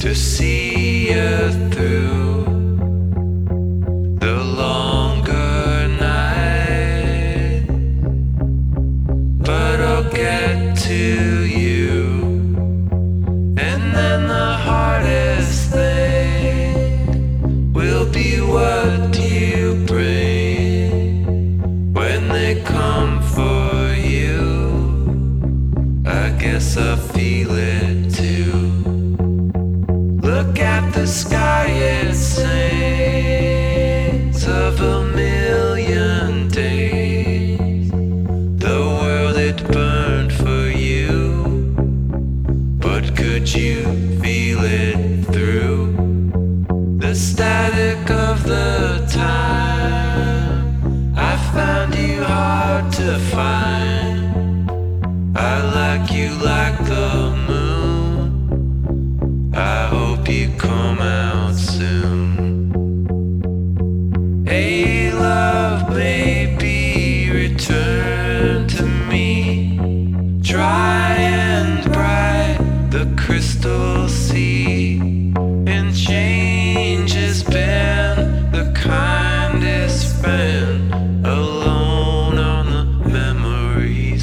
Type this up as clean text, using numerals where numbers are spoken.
to see you through the longer night, but I'll get to you, and then the hardest thing will be what you bring when they come for you. I guess I feel it too. Look at the sky, it sings of a million days. The world it burned for you, but could you feel it through the static of the time? I found you hard to find. I like you like the moon. I hope you come out soon. Hey love, maybe return to me. Dry and bright, the crystal sea.